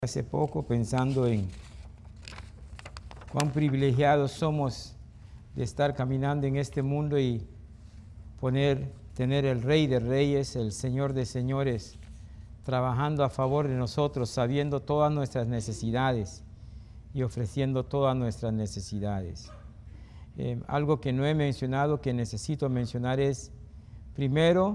Hace poco pensando en cuán privilegiados somos de estar caminando en este mundo y tener el Rey de Reyes, el Señor de Señores, trabajando a favor de nosotros, sabiendo todas nuestras necesidades y ofreciendo todas nuestras necesidades. Algo que no he mencionado, que necesito mencionar es, primero,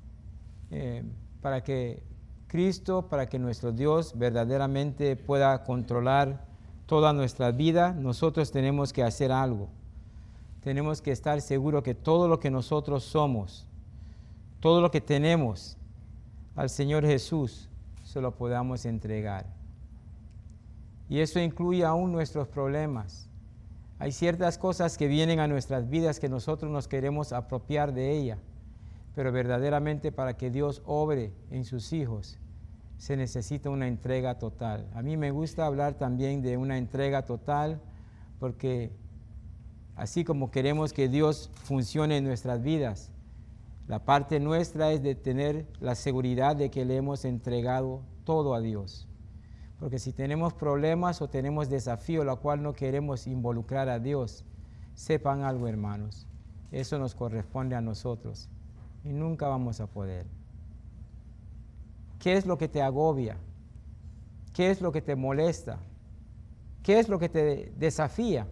para que Cristo, para que nuestro Dios verdaderamente pueda controlar toda nuestra vida, nosotros tenemos que hacer algo. Tenemos que estar seguros que todo lo que nosotros somos, todo lo que tenemos al Señor Jesús, se lo podamos entregar. Y eso incluye aún nuestros problemas. Hay ciertas cosas que vienen a nuestras vidas que nosotros nos queremos apropiar de ellas, pero verdaderamente para que Dios obre en sus hijos, se necesita una entrega total. A mí me gusta hablar también de una entrega total, porque así como queremos que Dios funcione en nuestras vidas, la parte nuestra es de tener la seguridad de que le hemos entregado todo a Dios. Porque si tenemos problemas o tenemos desafíos, la cual no queremos involucrar a Dios, sepan algo, hermanos, eso nos corresponde a nosotros y nunca vamos a poder. ¿Qué es lo que te agobia? ¿Qué es lo que te molesta? ¿Qué es lo que te desafía?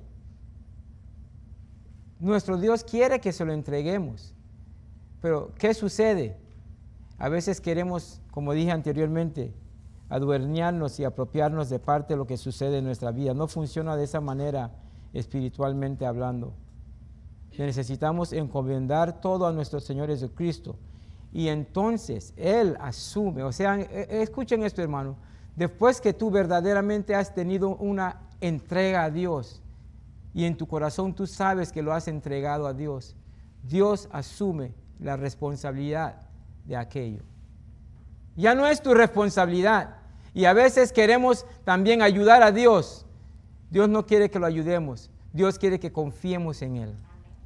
Nuestro Dios quiere que se lo entreguemos, pero ¿qué sucede? A veces queremos, como dije anteriormente, adueñarnos y apropiarnos de parte de lo que sucede en nuestra vida. No funciona de esa manera espiritualmente hablando. Necesitamos encomendar todo a nuestro Señor Jesucristo. Y entonces Él asume, o sea, escuchen esto, hermano, después que tú verdaderamente has tenido una entrega a Dios y en tu corazón tú sabes que lo has entregado a Dios, Dios asume la responsabilidad de aquello. Ya no es tu responsabilidad. Y a veces queremos también ayudar a Dios. Dios no quiere que lo ayudemos. Dios quiere que confiemos en Él.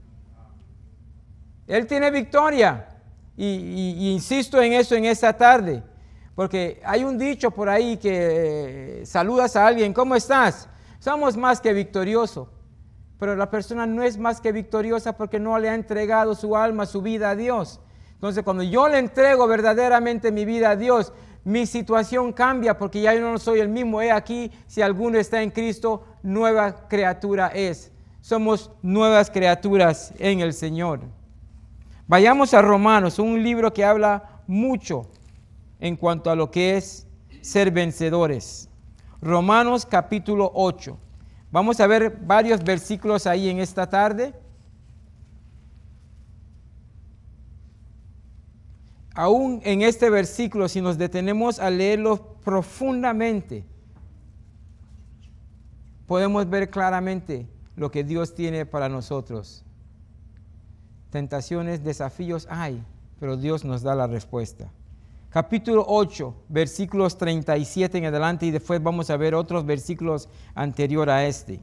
Él tiene victoria. Y insisto en eso en esta tarde. Porque hay un dicho por ahí que saludas a alguien, ¿cómo estás? Somos más que victoriosos. Pero la persona no es más que victoriosa porque no le ha entregado su alma, su vida a Dios. Entonces, cuando yo le entrego verdaderamente mi vida a Dios, mi situación cambia porque ya yo no soy el mismo. He aquí, si alguno está en Cristo, nueva criatura es. Somos nuevas criaturas en el Señor. Vayamos a Romanos, un libro que habla mucho en cuanto a lo que es ser vencedores. Romanos capítulo 8. Vamos a ver varios versículos ahí en esta tarde. Aún en este versículo, si nos detenemos a leerlo profundamente, podemos ver claramente lo que Dios tiene para nosotros. Tentaciones, desafíos hay, pero Dios nos da la respuesta. Capítulo 8, versículos 37 en adelante, y después vamos a ver otros versículos anterior a este.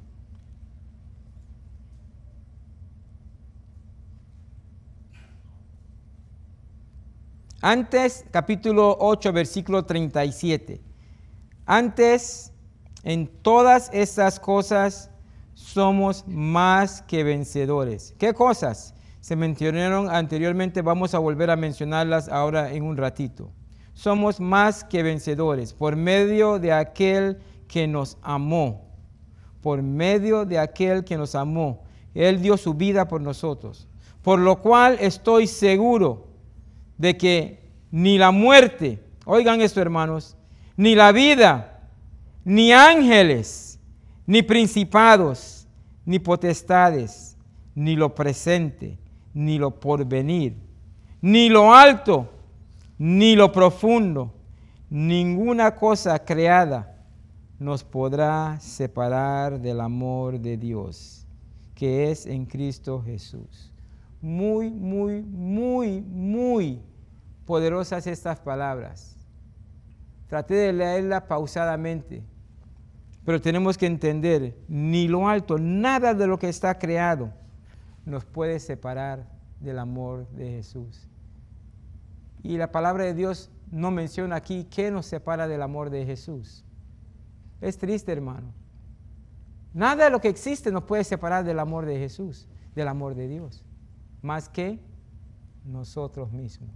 Antes, capítulo 8, versículo 37. Antes, en todas estas cosas, somos más que vencedores. ¿Qué cosas? Se mencionaron anteriormente, vamos a volver a mencionarlas ahora en un ratito. Somos más que vencedores por medio de aquel que nos amó. Por medio de aquel que nos amó. Él dio su vida por nosotros. Por lo cual estoy seguro de que ni la muerte, oigan esto, hermanos, ni la vida, ni ángeles, ni principados, ni potestades, ni lo presente, ni lo porvenir, ni lo alto, ni lo profundo, ninguna cosa creada nos podrá separar del amor de Dios, que es en Cristo Jesús. Muy, muy, muy, muy poderosas estas palabras. Traté de leerlas pausadamente, pero tenemos que entender, ni lo alto, nada de lo que está creado nos puede separar del amor de Jesús. Y la palabra de Dios no menciona aquí qué nos separa del amor de Jesús. Es triste, hermano. Nada de lo que existe nos puede separar del amor de Jesús, del amor de Dios, más que nosotros mismos.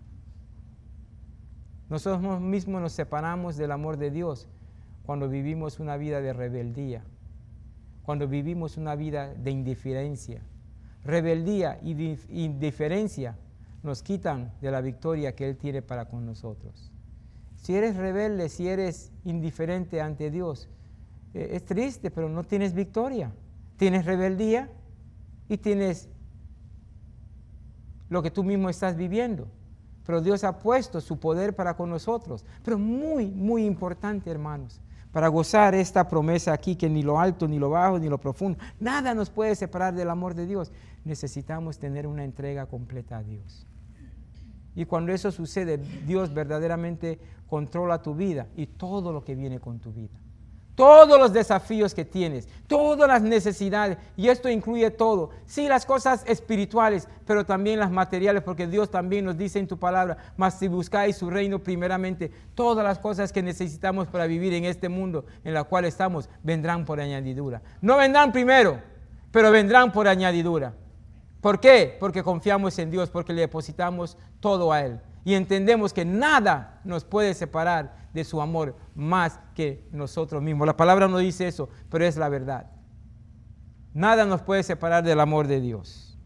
Nosotros mismos nos separamos del amor de Dios cuando vivimos una vida de rebeldía, cuando vivimos una vida de indiferencia. Rebeldía y indiferencia nos quitan de la victoria que Él tiene para con nosotros. Si eres rebelde, si eres indiferente ante Dios, es triste, pero no tienes victoria. Tienes rebeldía y tienes lo que tú mismo estás viviendo. Pero Dios ha puesto su poder para con nosotros. Pero muy, muy importante, hermanos, para gozar esta promesa aquí, que ni lo alto, ni lo bajo, ni lo profundo, nada nos puede separar del amor de Dios. Necesitamos tener una entrega completa a Dios. Y cuando eso sucede, Dios verdaderamente controla tu vida y todo lo que viene con tu vida. Todos los desafíos que tienes, todas las necesidades, y esto incluye todo. Sí, las cosas espirituales, pero también las materiales, porque Dios también nos dice en tu palabra, mas si buscáis su reino primeramente, todas las cosas que necesitamos para vivir en este mundo en el cual estamos, vendrán por añadidura. No vendrán primero, pero vendrán por añadidura. ¿Por qué? Porque confiamos en Dios, porque le depositamos todo a Él. Y entendemos que nada nos puede separar de su amor más que nosotros mismos. La palabra no dice eso, pero es la verdad. Nada nos puede separar del amor de Dios.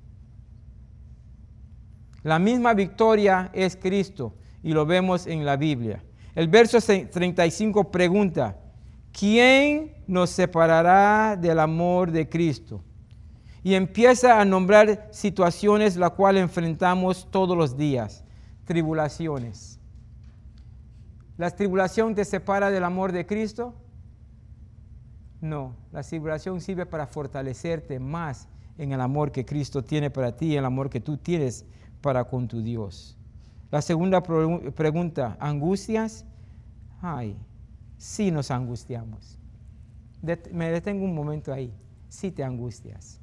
La misma victoria es Cristo y lo vemos en la Biblia. El verso 35 pregunta, ¿quién nos separará del amor de Cristo? Y empieza a nombrar situaciones las cuales enfrentamos todos los días. Tribulaciones. ¿La tribulación te separa del amor de Cristo? No, la tribulación sirve para fortalecerte más en el amor que Cristo tiene para ti y el amor que tú tienes para con tu Dios. La segunda pregunta, ¿angustias? Ay, sí nos angustiamos. Me detengo un momento ahí. Sí te angustias.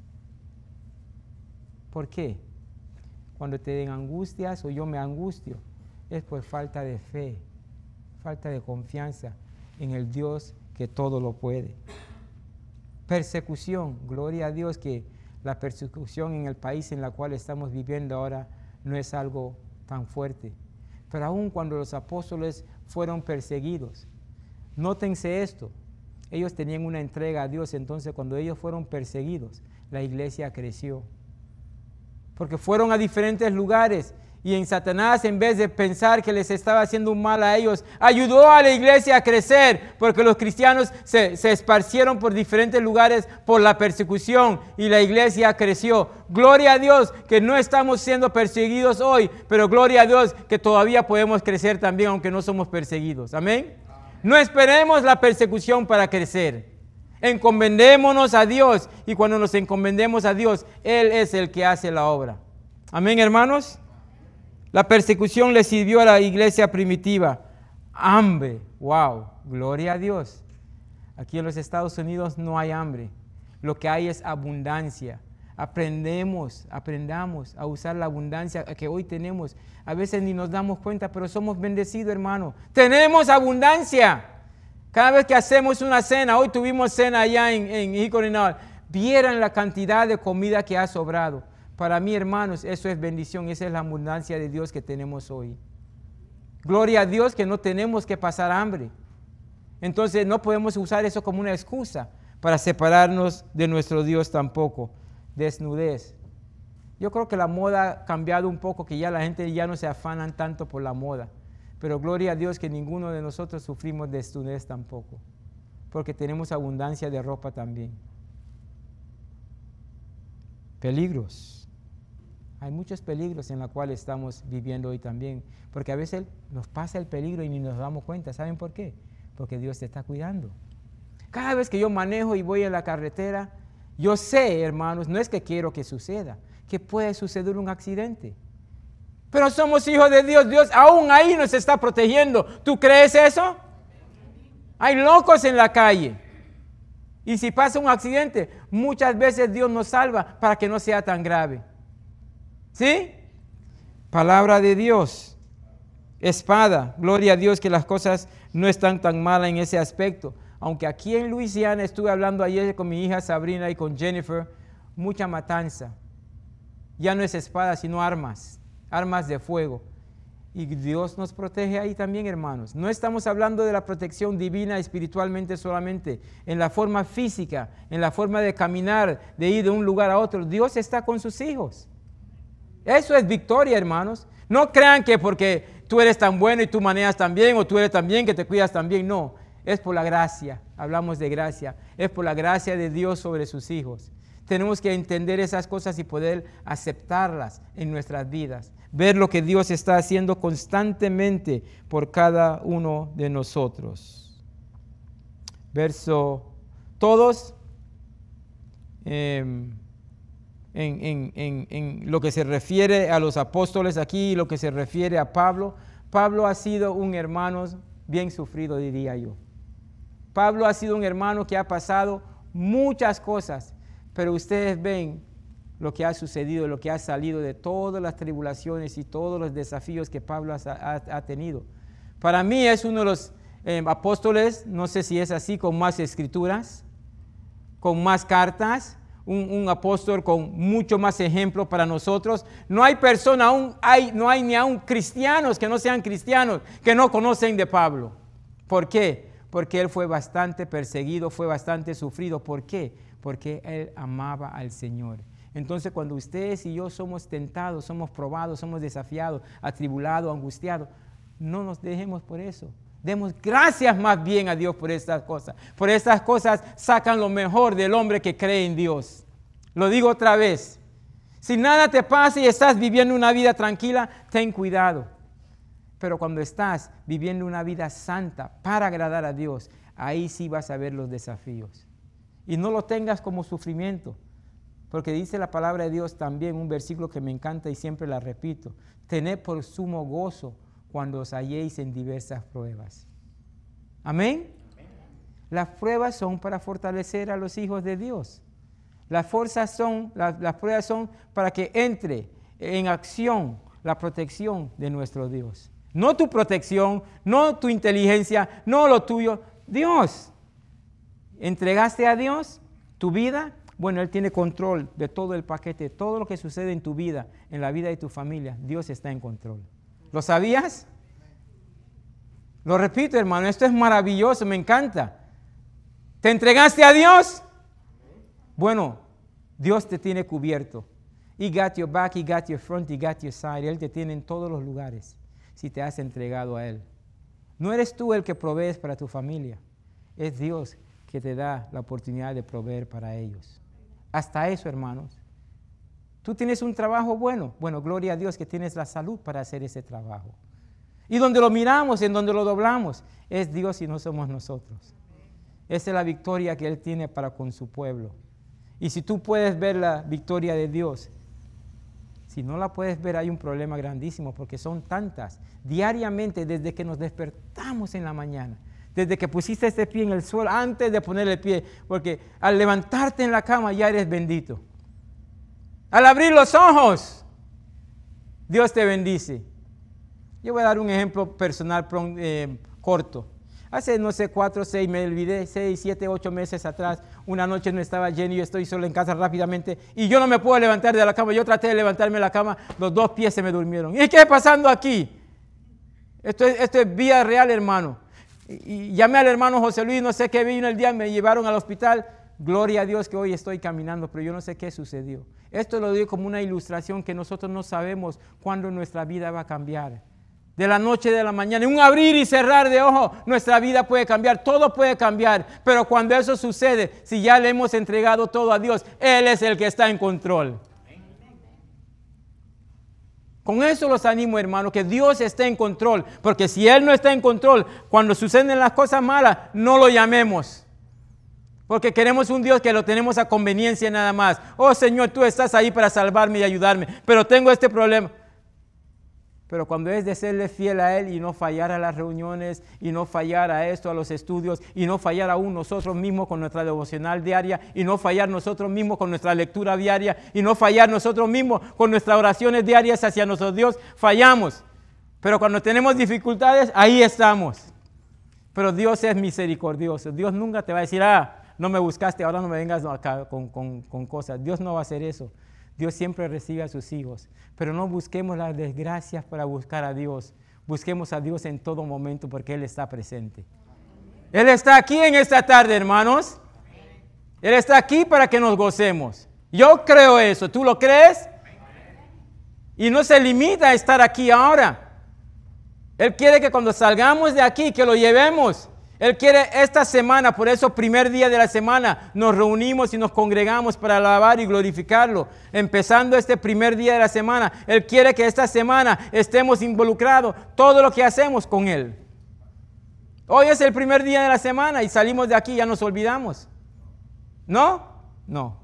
¿Por qué? Cuando te den angustias o yo me angustio, es por falta de fe, falta de confianza en el Dios que todo lo puede. Persecución, gloria a Dios que la persecución en el país en el cual estamos viviendo ahora no es algo tan fuerte. Pero aún cuando los apóstoles fueron perseguidos, nótense esto, ellos tenían una entrega a Dios, entonces cuando ellos fueron perseguidos, la iglesia creció. Porque fueron a diferentes lugares y en Satanás, en vez de pensar que les estaba haciendo un mal a ellos, ayudó a la iglesia a crecer, porque los cristianos se esparcieron por diferentes lugares por la persecución y la iglesia creció. Gloria a Dios que no estamos siendo perseguidos hoy, pero gloria a Dios que todavía podemos crecer también aunque no somos perseguidos. Amén. No esperemos la persecución para crecer. Encomendémonos a Dios y cuando nos encomendemos a Dios, Él es el que hace la obra. Amén, hermanos. La persecución le sirvió a la iglesia primitiva. Hambre, wow, gloria a Dios. Aquí en los Estados Unidos no hay hambre. Lo que hay es abundancia. Aprendamos a usar la abundancia que hoy tenemos. A veces ni nos damos cuenta, pero somos bendecidos, hermano. Tenemos abundancia. Cada vez que hacemos una cena, hoy tuvimos cena allá en Hickory Knoll, vieran la cantidad de comida que ha sobrado. Para mí, hermanos, eso es bendición, esa es la abundancia de Dios que tenemos hoy. Gloria a Dios que no tenemos que pasar hambre. Entonces no podemos usar eso como una excusa para separarnos de nuestro Dios tampoco. Desnudez. Yo creo que la moda ha cambiado un poco, que ya la gente ya no se afanan tanto por la moda. Pero gloria a Dios que ninguno de nosotros sufrimos desnudez tampoco, porque tenemos abundancia de ropa también. Peligros. Hay muchos peligros en los cuales estamos viviendo hoy también, porque a veces nos pasa el peligro y ni nos damos cuenta. ¿Saben por qué? Porque Dios te está cuidando. Cada vez que yo manejo y voy en la carretera, yo sé, hermanos, no es que quiero que suceda, que puede suceder un accidente. Pero somos hijos de Dios. Dios aún ahí nos está protegiendo. ¿Tú crees eso? Hay locos en la calle. Y si pasa un accidente, muchas veces Dios nos salva para que no sea tan grave. ¿Sí? Palabra de Dios. Espada. Gloria a Dios que las cosas no están tan malas en ese aspecto. aunque aquí en Luisiana estuve hablando ayer con mi hija Sabrina y con Jennifer, mucha matanza. Ya no es espada, sino armas de fuego. Y Dios nos protege ahí también, hermanos. No estamos hablando de la protección divina espiritualmente solamente, en la forma física, en la forma de caminar, de ir de un lugar a otro. Dios está con sus hijos. Eso es victoria, hermanos. No crean que porque tú eres tan bueno y tú manejas tan bien, o tú eres tan bien que te cuidas tan bien. No, es por la gracia. Hablamos de gracia. Es por la gracia de Dios sobre sus hijos. Tenemos que entender esas cosas y poder aceptarlas en nuestras vidas. Ver lo que Dios está haciendo constantemente por cada uno de nosotros. Verso, todos, en lo que se refiere a los apóstoles aquí, lo que se refiere a Pablo, Pablo ha sido un hermano bien sufrido, diría yo. Pablo ha sido un hermano que ha pasado muchas cosas, pero ustedes ven lo que ha sucedido, lo que ha salido de todas las tribulaciones y todos los desafíos que Pablo ha tenido. Para mí es uno de los apóstoles, no sé si es así, con más escrituras, con más cartas, un apóstol con mucho más ejemplo para nosotros. No hay persona, no hay ni aún cristianos que no sean cristianos, que no conocen de Pablo. ¿Por qué? Porque él fue bastante perseguido, fue bastante sufrido. ¿Por qué? Porque él amaba al Señor. Entonces, cuando ustedes y yo somos tentados, somos probados, somos desafiados, atribulados, angustiados, no nos dejemos por eso. Demos gracias más bien a Dios por estas cosas. Por estas cosas sacan lo mejor del hombre que cree en Dios. Lo digo otra vez. Si nada te pasa y estás viviendo una vida tranquila, ten cuidado. Pero cuando estás viviendo una vida santa para agradar a Dios, ahí sí vas a ver los desafíos. Y no lo tengas como sufrimiento. Porque dice la palabra de Dios también, un versículo que me encanta y siempre la repito. Tened por sumo gozo cuando os halléis en diversas pruebas. ¿Amén? Las pruebas son para fortalecer a los hijos de Dios. Las pruebas son para que entre en acción la protección de nuestro Dios. No tu protección, no tu inteligencia, no lo tuyo. Dios. ¿Entregaste a Dios tu vida? Bueno, Él tiene control de todo el paquete, todo lo que sucede en tu vida, en la vida de tu familia. Dios está en control. ¿Lo sabías? Lo repito, hermano, esto es maravilloso, me encanta. ¿Te entregaste a Dios? Bueno, Dios te tiene cubierto. He got your back, He got your front, He got your side. Él te tiene en todos los lugares si te has entregado a Él. No eres tú el que provees para tu familia, es Dios que te da la oportunidad de proveer para ellos. Hasta eso, hermanos. Tú tienes un trabajo bueno. Bueno, gloria a Dios que tienes la salud para hacer ese trabajo. Y donde lo miramos, en donde lo doblamos, es Dios y no somos nosotros. Esa es la victoria que Él tiene para con su pueblo. Y si tú puedes ver la victoria de Dios, si no la puedes ver, hay un problema grandísimo, porque son tantas. Diariamente, desde que nos despertamos en la mañana, desde que pusiste este pie en el suelo, antes de poner el pie, porque al levantarte en la cama ya eres bendito. Al abrir los ojos, Dios te bendice. Yo voy a dar un ejemplo personal corto. Hace, no sé, 4, 6, me olvidé, 6, 7, 8 meses atrás, una noche no estaba lleno y yo estoy solo en casa rápidamente y yo no me puedo levantar de la cama. Yo traté de levantarme de la cama, los 2 pies se me durmieron. ¿Y qué está pasando aquí? Esto es vida real, hermano. Y llamé al hermano José Luis, no sé qué vino el día, me llevaron al hospital. Gloria a Dios que hoy estoy caminando, pero yo no sé qué sucedió. Esto lo digo como una ilustración que nosotros no sabemos cuándo nuestra vida va a cambiar. De la noche a la mañana, en un abrir y cerrar de ojos, nuestra vida puede cambiar, todo puede cambiar. Pero cuando eso sucede, si ya le hemos entregado todo a Dios, Él es el que está en control. Con eso los animo, hermano, que Dios esté en control. Porque si Él no está en control, cuando suceden las cosas malas, no lo llamemos. Porque queremos un Dios que lo tenemos a conveniencia nada más. Oh Señor, tú estás ahí para salvarme y ayudarme, pero tengo este problema. Pero cuando es de serle fiel a Él y no fallar a las reuniones, y no fallar a esto, a los estudios, y no fallar aún nosotros mismos con nuestra devocional diaria, y no fallar nosotros mismos con nuestra lectura diaria, y no fallar nosotros mismos con nuestras oraciones diarias hacia nuestro Dios, fallamos. Pero cuando tenemos dificultades, ahí estamos. Pero Dios es misericordioso. Dios nunca te va a decir, no me buscaste, ahora no me vengas acá con cosas. Dios no va a hacer eso. Dios siempre recibe a sus hijos. Pero no busquemos las desgracias para buscar a Dios. Busquemos a Dios en todo momento porque Él está presente. Él está aquí en esta tarde, hermanos. Él está aquí para que nos gocemos. Yo creo eso. ¿Tú lo crees? Y no se limita a estar aquí ahora. Él quiere que cuando salgamos de aquí, que lo llevemos. Él quiere esta semana, por eso primer día de la semana, nos reunimos y nos congregamos para alabar y glorificarlo. Empezando este primer día de la semana, Él quiere que esta semana estemos involucrados todo lo que hacemos con Él. Hoy es el primer día de la semana y salimos de aquí y ya nos olvidamos. ¿No? No.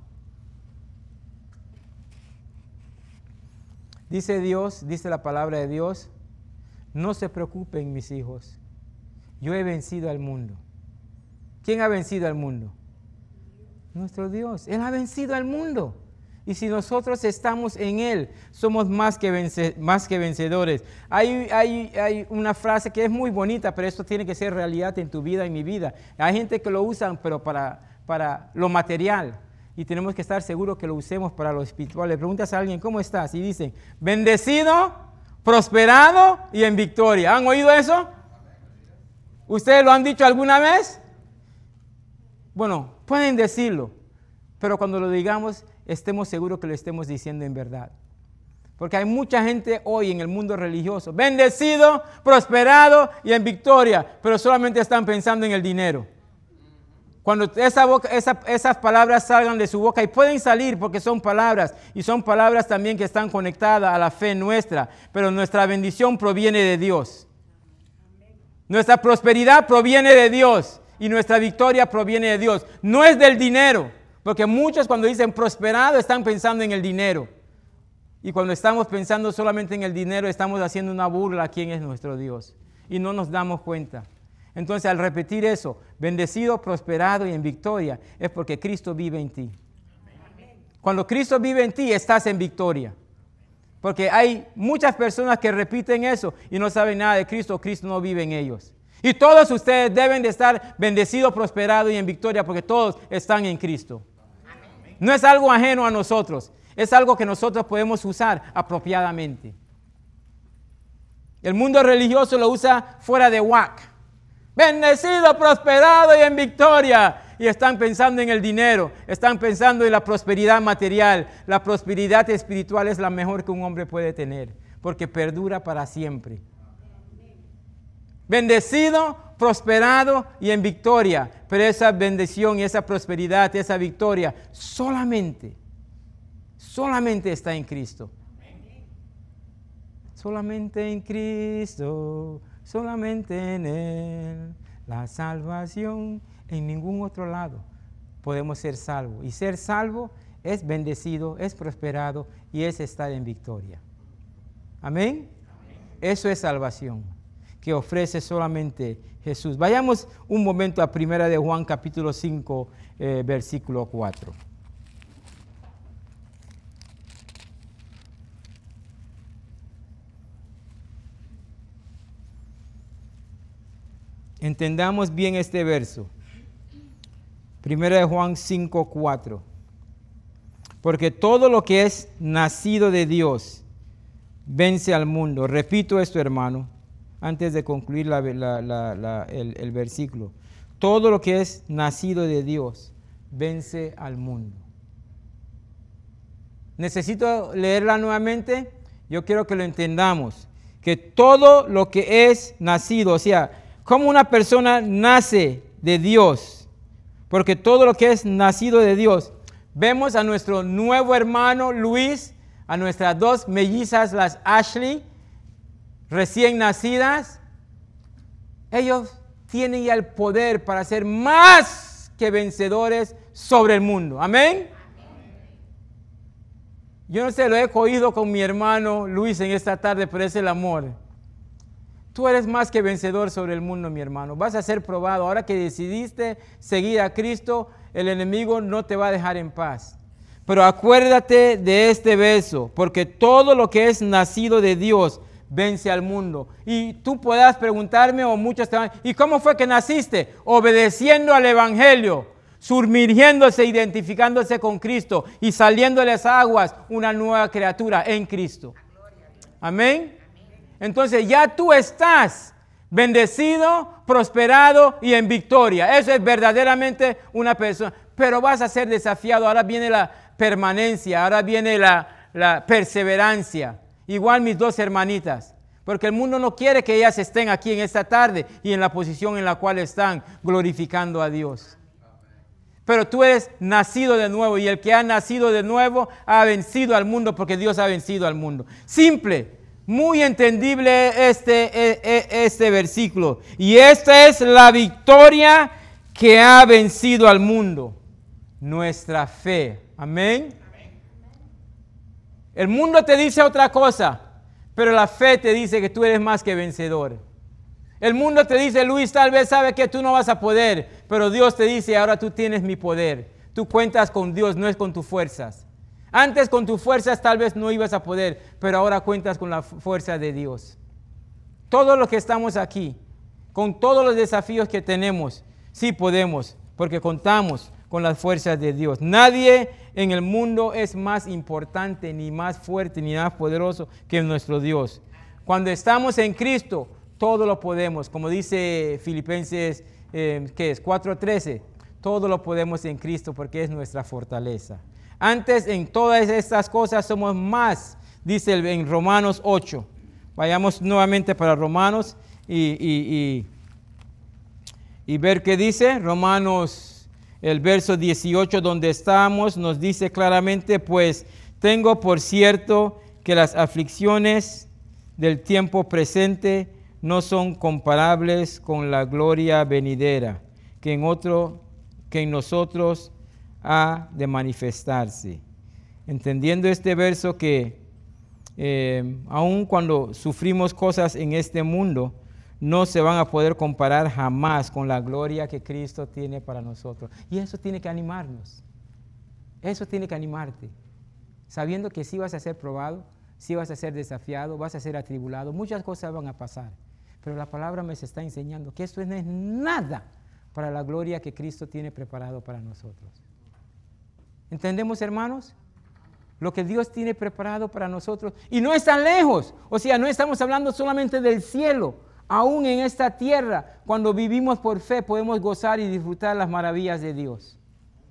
Dice Dios, dice la palabra de Dios, no se preocupen mis hijos, yo he vencido al mundo. ¿Quién ha vencido al mundo? Nuestro Dios, Él ha vencido al mundo. Y si nosotros estamos en Él, somos más que vencedores. Hay una frase que es muy bonita, pero esto tiene que ser realidad en tu vida y mi vida. Hay gente que lo usan, pero para lo material. Y tenemos que estar seguros que lo usemos para lo espiritual. Le preguntas a alguien, ¿cómo estás? Y dicen, bendecido, prosperado y en victoria. ¿Han oído eso? ¿Ustedes lo han dicho alguna vez? Bueno, pueden decirlo, pero cuando lo digamos, estemos seguros que lo estemos diciendo en verdad. Porque hay mucha gente hoy en el mundo religioso, bendecido, prosperado y en victoria, pero solamente están pensando en el dinero. Cuando esas palabras salgan de su boca, y pueden salir porque son palabras, y son palabras también que están conectadas a la fe nuestra, pero nuestra bendición proviene de Dios. Nuestra prosperidad proviene de Dios y nuestra victoria proviene de Dios. No es del dinero, porque muchos cuando dicen prosperado están pensando en el dinero. Y cuando estamos pensando solamente en el dinero, estamos haciendo una burla a quién es nuestro Dios. Y no nos damos cuenta. Entonces, al repetir eso, bendecido, prosperado y en victoria, es porque Cristo vive en ti. Cuando Cristo vive en ti, estás en victoria. Porque hay muchas personas que repiten eso y no saben nada de Cristo, Cristo no vive en ellos. Y todos ustedes deben de estar bendecidos, prosperados y en victoria porque todos están en Cristo. No es algo ajeno a nosotros, es algo que nosotros podemos usar apropiadamente. El mundo religioso lo usa fuera de whack. Bendecido, prosperado y en victoria. Y están pensando en el dinero, están pensando en la prosperidad material. La prosperidad espiritual es la mejor que un hombre puede tener, porque perdura para siempre. Bendecido, prosperado y en victoria. Pero esa bendición y esa prosperidad, esa victoria, solamente está en Cristo. Solamente en Cristo, solamente en Él, la salvación. En ningún otro lado podemos ser salvos. Y ser salvo es bendecido, es prosperado y es estar en victoria. ¿Amén? Eso es salvación que ofrece solamente Jesús. Vayamos un momento a 1 de Juan capítulo 5, versículo 4. Entendamos bien este verso. 1 de Juan 5, 4. Porque todo lo que es nacido de Dios vence al mundo. Repito esto, hermano, antes de concluir el versículo. Todo lo que es nacido de Dios vence al mundo. ¿Necesito leerla nuevamente? Yo quiero que lo entendamos. Que todo lo que es nacido, o sea, como una persona nace de Dios, porque todo lo que es nacido de Dios. Vemos a nuestro nuevo hermano Luis, a nuestras dos mellizas, las Ashley, recién nacidas. Ellos tienen ya el poder para ser más que vencedores sobre el mundo. Amén. Yo no sé, lo he oído con mi hermano Luis en esta tarde, pero es el amor. Tú eres más que vencedor sobre el mundo, mi hermano. Vas a ser probado. Ahora que decidiste seguir a Cristo, el enemigo no te va a dejar en paz. Pero acuérdate de este verso, porque todo lo que es nacido de Dios vence al mundo. Y tú puedas preguntarme, o muchos te van, ¿y cómo fue que naciste? Obedeciendo al Evangelio, sumergiéndose, identificándose con Cristo y saliendo de las aguas, una nueva criatura en Cristo. Amén. Entonces ya tú estás bendecido, prosperado y en victoria. Eso es verdaderamente una persona. Pero vas a ser desafiado. Ahora viene la permanencia, ahora viene la perseverancia. Igual mis dos hermanitas. Porque el mundo no quiere que ellas estén aquí en esta tarde y en la posición en la cual están glorificando a Dios. Pero tú eres nacido de nuevo, y el que ha nacido de nuevo ha vencido al mundo, porque Dios ha vencido al mundo. Simple. Muy entendible este versículo. Y esta es la victoria que ha vencido al mundo. Nuestra fe. Amén. El mundo te dice otra cosa, pero la fe te dice que tú eres más que vencedor. El mundo te dice, Luis, tal vez sabe que tú no vas a poder, pero Dios te dice, ahora tú tienes mi poder. Tú cuentas con Dios, no es con tus fuerzas. Antes con tus fuerzas tal vez no ibas a poder, pero ahora cuentas con la fuerza de Dios. Todos los que estamos aquí, con todos los desafíos que tenemos, sí podemos, porque contamos con las fuerzas de Dios. Nadie en el mundo es más importante, ni más fuerte, ni más poderoso que nuestro Dios. Cuando estamos en Cristo, todo lo podemos. Como dice Filipenses 4:13, todo lo podemos en Cristo porque es nuestra fortaleza. Antes en todas estas cosas somos más, dice en Romanos 8. Vayamos nuevamente para Romanos y ver qué dice. Romanos, el verso 18 donde estamos, nos dice claramente, pues tengo por cierto que las aflicciones del tiempo presente no son comparables con la gloria venidera que en nosotros ha de manifestarse. Entendiendo este verso que aun cuando sufrimos cosas en este mundo, no se van a poder comparar jamás con la gloria que Cristo tiene para nosotros. Y eso tiene que animarnos. Eso tiene que animarte. Sabiendo que sí vas a ser probado, sí vas a ser desafiado, vas a ser atribulado, muchas cosas van a pasar. Pero la palabra me está enseñando que esto no es nada para la gloria que Cristo tiene preparado para nosotros. ¿Entendemos, hermanos? Lo que Dios tiene preparado para nosotros. Y no es tan lejos. O sea, no estamos hablando solamente del cielo. Aún en esta tierra, cuando vivimos por fe, podemos gozar y disfrutar las maravillas de Dios.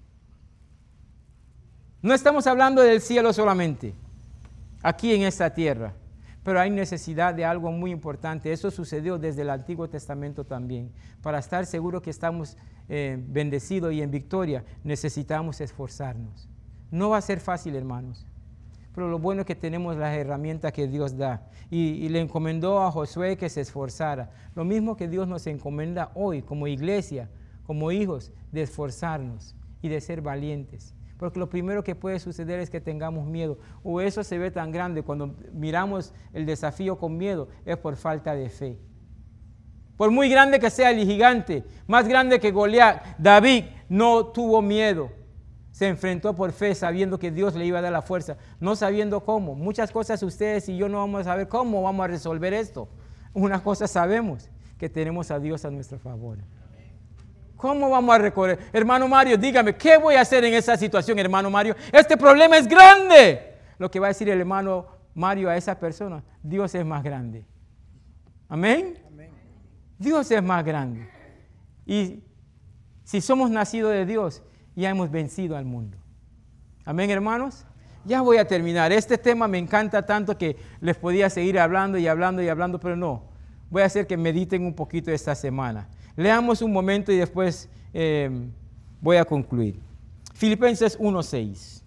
No estamos hablando del cielo solamente, aquí en esta tierra. Pero hay necesidad de algo muy importante. Eso sucedió desde el Antiguo Testamento también. Para estar seguros que estamos bendecidos y en victoria, necesitamos esforzarnos. No va a ser fácil, hermanos. Pero lo bueno es que tenemos las herramientas que Dios da. Y le encomendó a Josué que se esforzara. Lo mismo que Dios nos encomienda hoy como iglesia, como hijos, de esforzarnos y de ser valientes. Porque lo primero que puede suceder es que tengamos miedo. O eso se ve tan grande cuando miramos el desafío con miedo, es por falta de fe. Por muy grande que sea el gigante, más grande que Goliat, David no tuvo miedo. Se enfrentó por fe, sabiendo que Dios le iba a dar la fuerza, no sabiendo cómo. Muchas cosas ustedes y yo no vamos a saber cómo vamos a resolver esto. Una cosa sabemos, que tenemos a Dios a nuestro favor. ¿Cómo vamos a recorrer? Hermano Mario, dígame, ¿qué voy a hacer en esa situación, hermano Mario? Este problema es grande. Lo que va a decir el hermano Mario a esa persona, Dios es más grande. ¿Amén? Amén. Dios es más grande. Y si somos nacidos de Dios, ya hemos vencido al mundo. Amén, hermanos. Ya voy a terminar. Este tema me encanta tanto que les podía seguir hablando y hablando y hablando, pero no. Voy a hacer que mediten un poquito esta semana. Leamos un momento y después voy a concluir. Filipenses 1:6.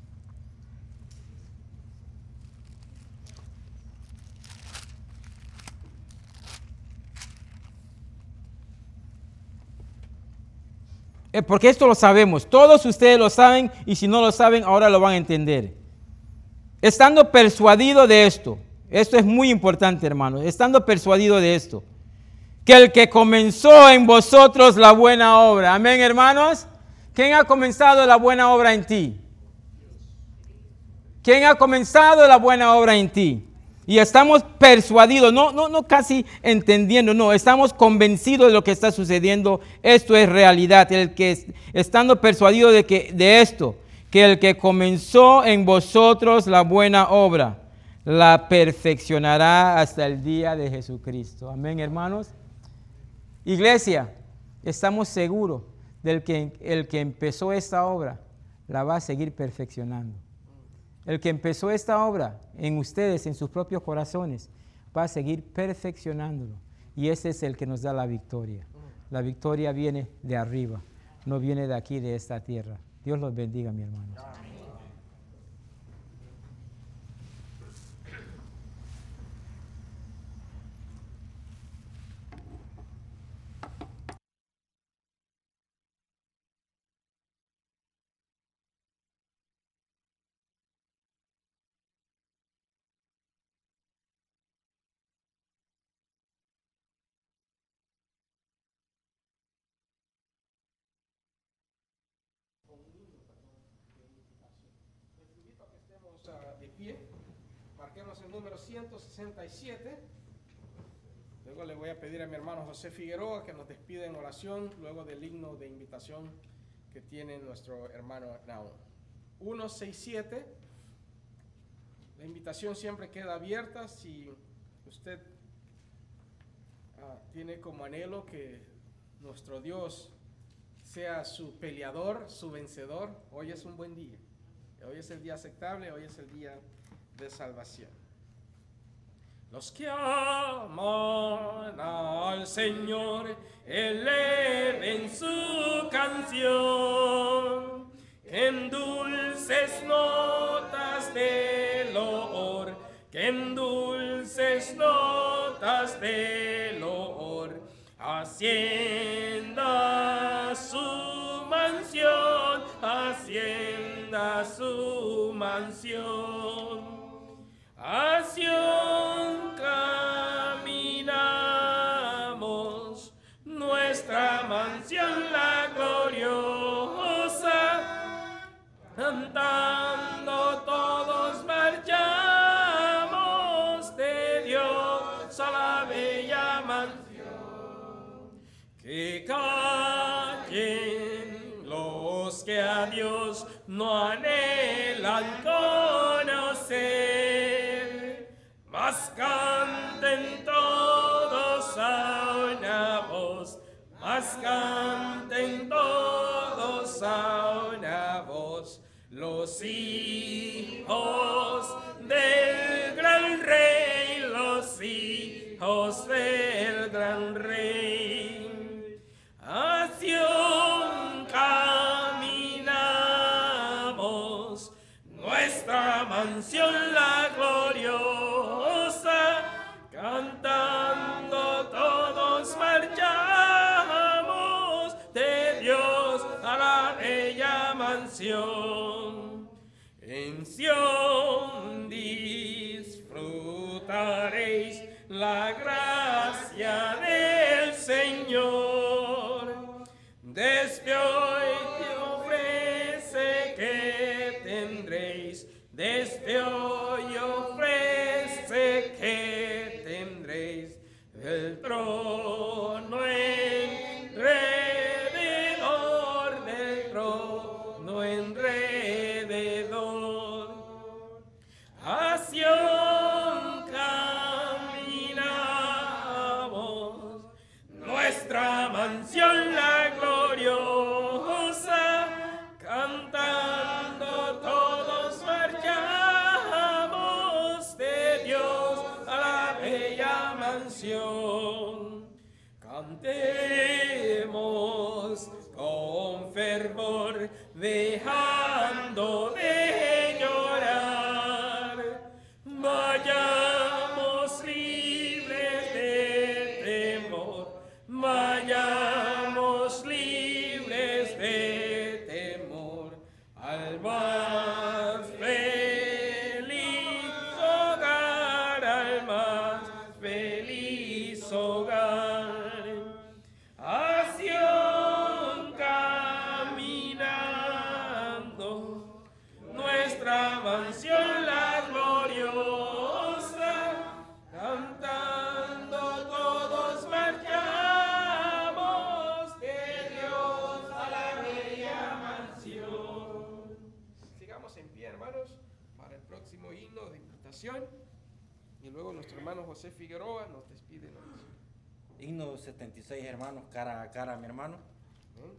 Porque esto lo sabemos, todos ustedes lo saben y si no lo saben ahora lo van a entender. Estando persuadido de esto es muy importante, hermanos, estando persuadido de esto, que el que comenzó en vosotros la buena obra, amén, hermanos. ¿Quién ha comenzado la buena obra en ti? ¿Quién ha comenzado la buena obra en ti? Y estamos persuadidos, no casi entendiendo, no, estamos convencidos de lo que está sucediendo. Esto es realidad. El que estando persuadido de esto, que el que comenzó en vosotros la buena obra, la perfeccionará hasta el día de Jesucristo. Amén, hermanos. Iglesia, estamos seguros del que el que empezó esta obra la va a seguir perfeccionando. El que empezó esta obra en ustedes, en sus propios corazones, va a seguir perfeccionándolo. Y ese es el que nos da la victoria. La victoria viene de arriba, no viene de aquí, de esta tierra. Dios los bendiga, mi hermano. De pie, marquemos el número 167. Luego le voy a pedir a mi hermano José Figueroa que nos despida en oración luego del himno de invitación que tiene nuestro hermano Naum. 167. La invitación siempre queda abierta. Si usted tiene como anhelo que nuestro Dios sea su peleador, su vencedor, hoy es un buen día. Hoy es el día aceptable, hoy es el día de salvación. Los que aman al Señor, eleven su canción en dulces notas de loor, que en dulces notas de loor ascienda su mansión, ascienda su mansión. A Sión caminamos, nuestra mansión la gloriosa, cantando todos marchamos de Dios a la bella mansión. Que callen los que a Dios no anhelan conocer, mas canten todos a una voz, mas canten todos a una voz, los hijos del gran rey, los hijos del gran rey. A Sión caminamos, nuestra mansión la gloriosa, cantando todos marchamos de Dios a la bella mansión. En Sión disfrutaréis la gracia del Señor. Desde hoy te ofrece que tendréis, desde hoy ofrece que tendréis el trono enrededor, del trono enrededor. A Sión caminamos, nuestra mansión la gloriosa, cantando todos marchamos de Dios a la bella mansión. Cantemos con fervor, dejando de llorar. Vayamos libres de temor, vayamos libres de temor al más feliz hogar, al más feliz hogar. A Sión caminando, invitación. Y luego nuestro hermano José Figueroa nos despide en oración. Himno 76, hermanos, cara a cara, mi hermano. Amén.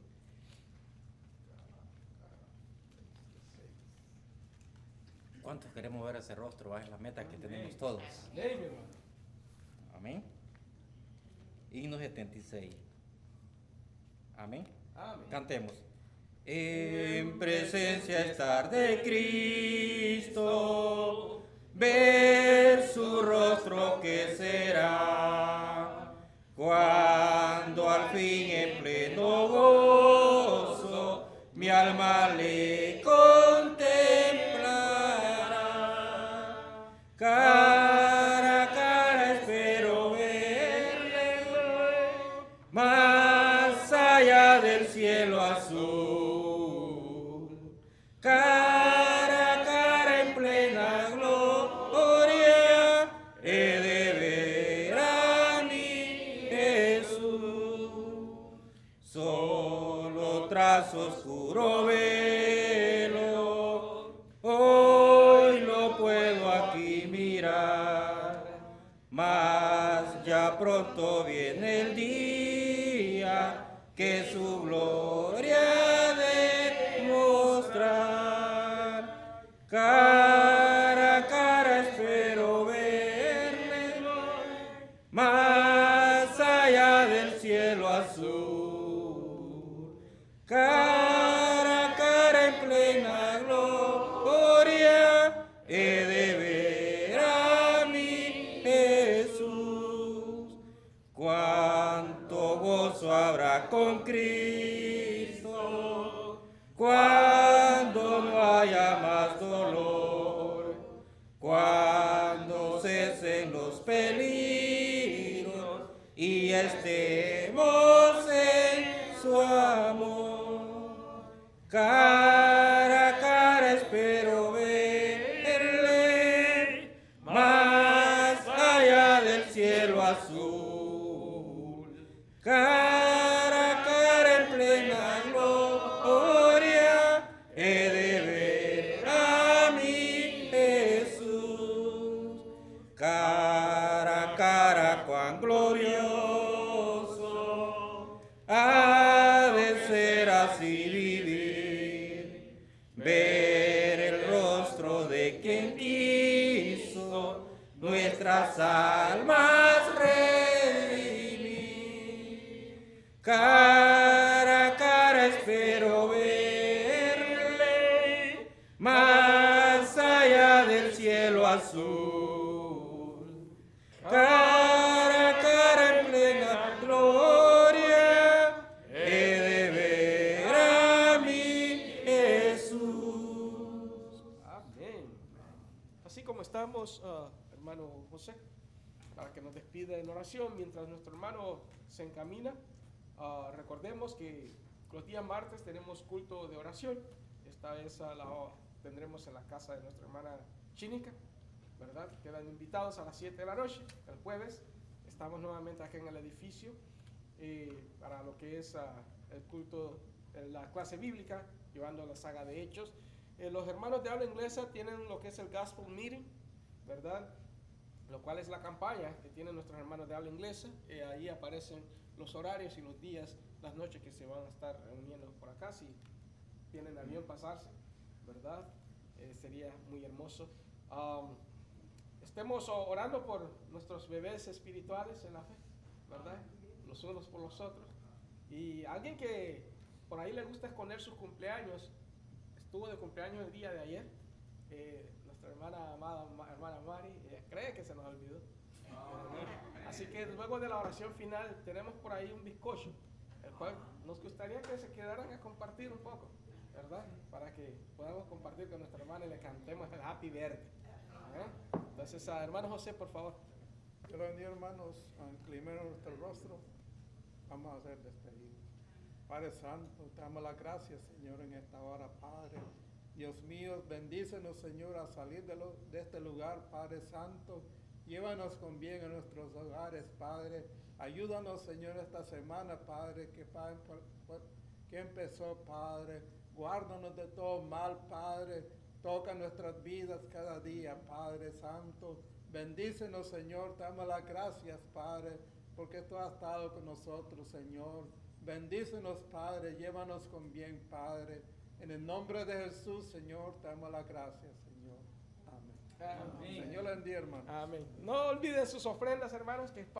¿Cuántos queremos ver ese rostro? Es la meta que tenemos todos. Amén, mi hermano. Amén. Himno 76. Amén. Amén. Cantemos. En presencia estar de Cristo, ver su rostro que será, cuando al fin en pleno gozo mi alma le contemplará. Cara a cara espero verle, más allá del cielo azul. Cara a cara en plena gloria he de ver a mi Jesús. Solo tras oscuro velo hoy lo puedo aquí mirar, mas ya pronto viene el día que su gloria ha de mostrar. Cara a cara espero verle, más allá del cielo azul. Cara a cara en plena gloria he de ver a mi Jesús. Cuánto gozo habrá con Cristo cuando no haya más dolor, cuando cesen los peligros y estemos en su amor. Cara a cara espero verle, más allá del cielo azul. Cara a cara en plena gloria he de ver a mi Jesús. Cara a cara cuán glorioso ha de ser así vivir, ver el rostro de quien quiso nuestras almas redimir. Cara a cara espero verle, más allá del cielo azul. Cara a cara en plena gloria he de ver a mi Jesús. Amén. Así como estamos, hermano José, para que nos despida en oración, mientras nuestro hermano se encamina, recordemos que los días martes tenemos culto de oración. Esta vez tendremos en la casa de nuestra hermana Chínica, ¿verdad? Quedan invitados a las 7 de la noche. El jueves estamos nuevamente aquí en el edificio para lo que es el culto, la clase bíblica, llevando la saga de Hechos. Los hermanos de habla inglesa tienen lo que es el Gospel Meeting, ¿verdad? Lo cual es la campaña que tienen nuestros hermanos de habla inglesa. Ahí aparecen los horarios y los días, las noches que se van a estar reuniendo por acá. Si tienen avión pasarse, ¿verdad? Sería muy hermoso. Estemos orando por nuestros bebés espirituales en la fe, ¿verdad? Los unos por los otros. Y alguien que por ahí le gusta esconder sus cumpleaños, estuvo de cumpleaños el día de ayer. Nuestra hermana amada, hermana Mari, cree que se nos olvidó. Así que luego de la oración final tenemos por ahí un bizcocho, el cual nos gustaría que se quedaran a compartir un poco, ¿verdad? Para que podamos compartir con nuestra hermana y le cantemos el Happy Birthday. Entonces, hermano José, por favor. Dios los bendiga, hermanos. Inclinemos nuestro rostro. Vamos a hacer despedida. Padre Santo, te damos las gracias, Señor, en esta hora, Padre. Dios mío, bendícenos, Señor, a salir de este lugar, Padre Santo. Llévanos con bien a nuestros hogares, Padre. Ayúdanos, Señor, esta semana, Padre, que empezó, Padre. Guárdanos de todo mal, Padre. Toca nuestras vidas cada día, Padre Santo. Bendícenos, Señor. Te damos las gracias, Padre, porque tú has estado con nosotros, Señor. Bendícenos, Padre. Llévanos con bien, Padre. En el nombre de Jesús, Señor, te damos las gracias, Señor. Amén. Amén. Señor, le bendiga, hermano. Amén. No olviden sus ofrendas, hermanos, que es